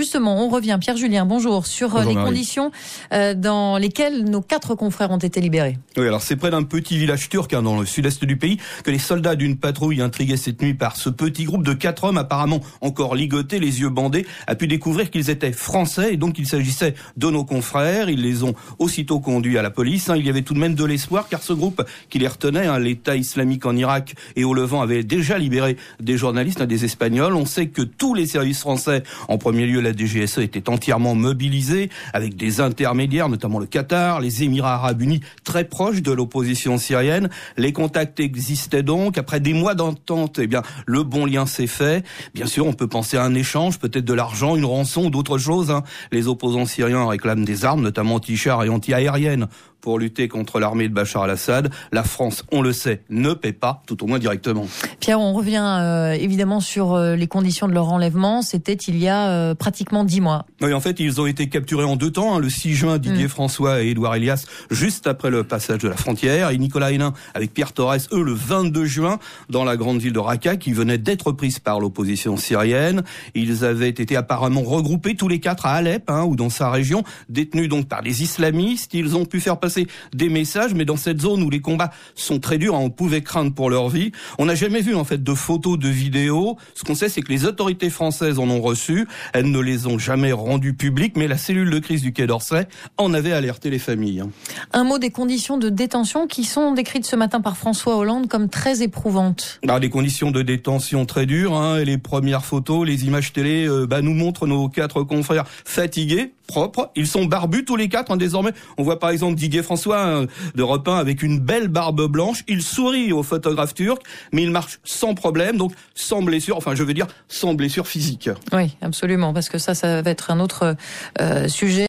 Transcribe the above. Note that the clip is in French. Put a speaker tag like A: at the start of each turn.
A: justement, on revient, Pierre-Julien, bonjour, sur les conditions dans lesquelles nos 4 confrères ont été libérés.
B: Oui, alors c'est près d'un petit village turc dans le sud-est du pays que les soldats d'une patrouille intrigués cette nuit par ce petit groupe de 4 hommes apparemment encore ligotés, les yeux bandés, a pu découvrir qu'ils étaient français et donc il s'agissait de nos confrères. Ils les ont aussitôt conduits à la police. Il y avait tout de même de l'espoir car ce groupe qui les retenait, l'État islamique en Irak et au Levant, avait déjà libéré des journalistes, des Espagnols. On sait que tous les services français, en premier lieu la DGSE, étaient entièrement mobilisés avec des intermédiaires, notamment le Qatar, les Émirats arabes unis, très proches de l'opposition syrienne. Les contacts existaient donc. Après des mois d'entente, le bon lien s'est fait. Bien sûr, on peut penser à un échange, peut-être de l'argent, une rançon ou d'autres choses. Les opposants syriens réclament des armes, notamment anti-chars et anti-aériennes, pour lutter contre l'armée de Bachar al-Assad. La France, on le sait, ne paie pas, tout au moins directement.
A: Pierre, on revient évidemment sur les conditions de leur enlèvement. C'était il y a pratiquement 10 mois.
B: Oui, en fait, ils ont été capturés en 2 temps. Le 6 juin, Didier François et Édouard Elias, juste après le passage de la frontière. Et Nicolas Hénin avec Pierre Torres, eux, le 22 juin, dans la grande ville de Raqqa, qui venait d'être prise par l'opposition syrienne. Ils avaient été apparemment regroupés tous les 4 à Alep, ou dans sa région, détenus donc par les islamistes. Ils ont pu faire passer des messages, mais dans cette zone où les combats sont très durs, on pouvait craindre pour leur vie. On n'a jamais vu en fait de photos, de vidéos. Ce qu'on sait, c'est que les autorités françaises en ont reçu. Elles ne les ont jamais rendues publiques, mais la cellule de crise du Quai d'Orsay en avait alerté les familles.
A: Un mot des conditions de détention qui sont décrites ce matin par François Hollande comme très éprouvantes.
B: Des conditions de détention très dures. Et les premières photos, les images télé nous montrent nos 4 confrères fatigués, propres. Ils sont barbus tous les 4 désormais. On voit par exemple Didier François d'Europe 1 avec une belle barbe blanche. Il sourit au photographe turc, mais il marche sans problème, donc sans blessure. Enfin, je veux dire sans blessure physique.
A: Oui, absolument, parce que ça va être un autre sujet.